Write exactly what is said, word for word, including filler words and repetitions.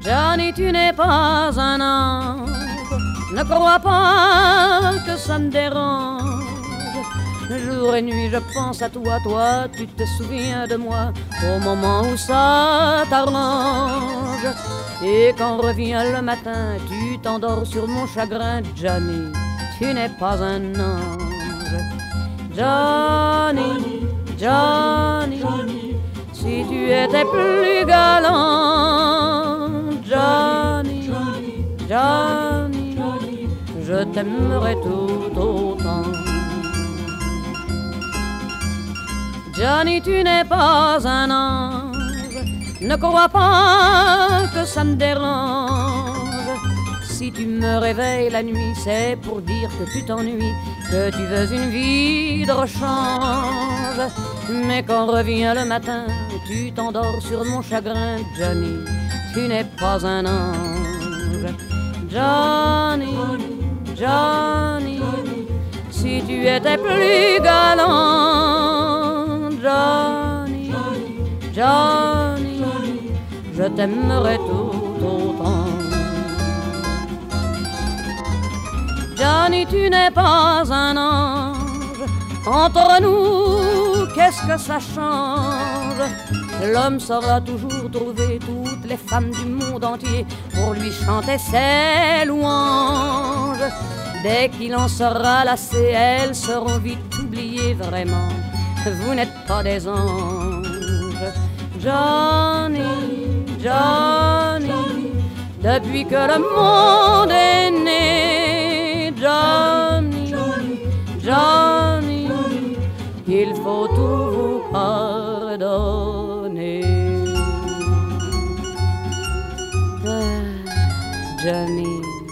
Johnny, tu n'es pas un ange, ne crois pas que ça me dérange. Jour et nuit je pense à toi, toi tu te souviens de moi au moment où ça t'arrange. Et quand revient le matin, tu t'endors sur mon chagrin. Johnny, tu n'es pas un ange. Johnny, Johnny, si tu étais plus galant. Johnny, Johnny, je t'aimerais tout autant. Johnny, tu n'es pas un ange, ne crois pas que ça me dérange. Si tu me réveilles la nuit, c'est pour dire que tu t'ennuies, que tu veux une vie de rechange. Mais quand revient le matin, tu t'endors sur mon chagrin. Johnny, tu n'es pas un ange. Johnny, Johnny, si tu étais plus galant. Johnny, Johnny, je t'aimerais tout autant. Johnny, tu n'es pas un ange, entre nous, qu'est-ce que ça change? L'homme saura toujours trouver toutes les femmes du monde entier pour lui chanter ses louanges. Dès qu'il en sera lassé, elles seront vite oubliées vraiment. Vous n'êtes pas des anges. Johnny, Johnny, depuis que le monde est né. Johnny, Johnny, il faut tout vous pardonner. Ah, Johnny.